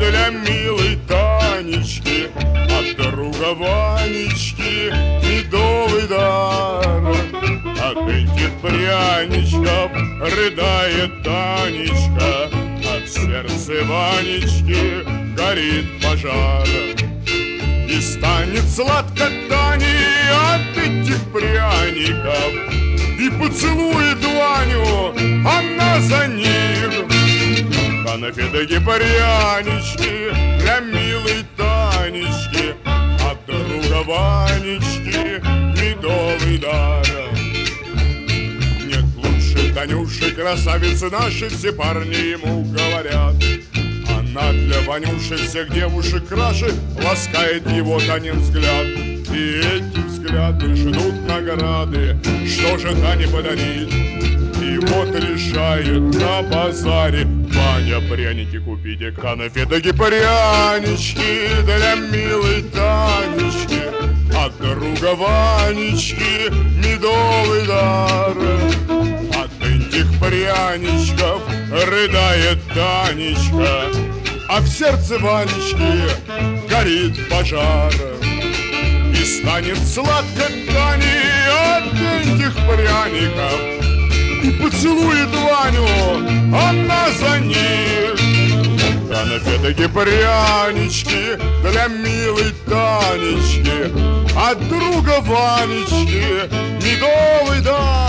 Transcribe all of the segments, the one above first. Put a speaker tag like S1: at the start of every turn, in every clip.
S1: для милой Танечки, от друга Ванечки медовый дар. От этих пряничков рыдает Танечка, а в сердце Ванечки горит пожар. И станет сладко Тане от этих пряников, и поцелует Ваню она за них. Конфеты прянички для милой Танечки, от друга Ванечки медовый дар. Нет лучше Танюши, красавицы наши, все парни ему говорят. Она для Ванюши всех девушек краше, ласкает его Танин взгляд. И эти взгляды ждут награды, что же Тане подарит. И вот решает на базаре Ваня пряники купите. Конфеты прянички для милой Танечки, от друга Ванечки медовый дар. От этих пряничков рыдает Танечка, а в сердце Ванечки горит пожар. И станет сладко Тане от этих пряников, и поцелует Ваню она за них. Конфеты прянички для милой Танечки, от друга Ванечки медовый дар.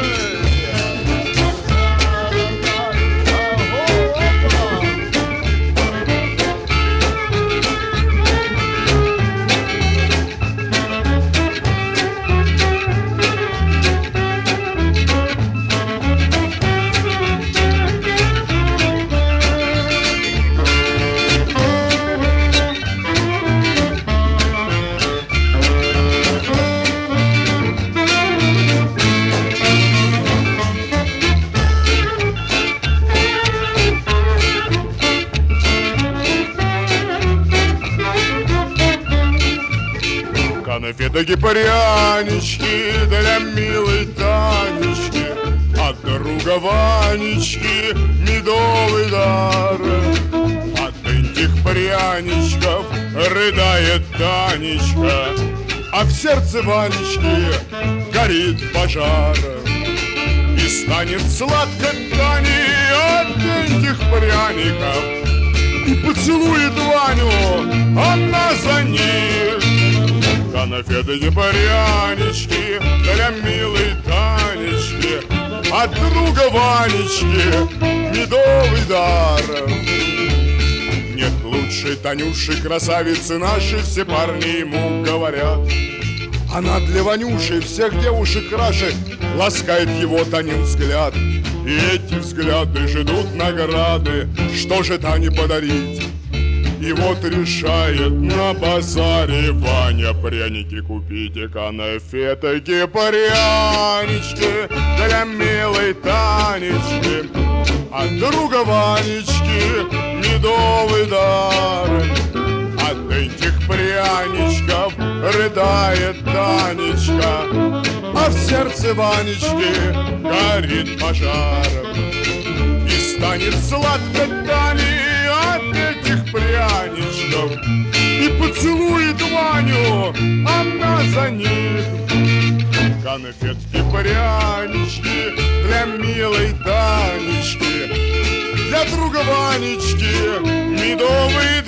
S1: Конфеты прянички для милой Танечки, от друга Ванечки медовый дар. От этих пряничков рыдает Танечка, а в сердце Ванечки горит пожар. И станет сладко Тане от этих пряников, и поцелует Ваню она за них. Конфеты прянички для милой Танечки, от друга Ванечки медовый дар. Нет лучше Танюши, красавицы наши, все парни ему говорят. Она для Ванюши всех девушек краше, ласкает его Танин взгляд. И эти взгляды ждут награды, что же Тане подарить. И вот решает на базаре Ваня пряники купите. Конфеты прянички для милой Танечки, от друга Ванечки медовый дар. От этих пряничков рыдает Танечка, а в сердце Ванечки горит пожар. И станет сладко Тане от этих пряничков, и поцелует Ваню она за них. Конфетки прянички для милой Танечки, для друга Ванечки медовый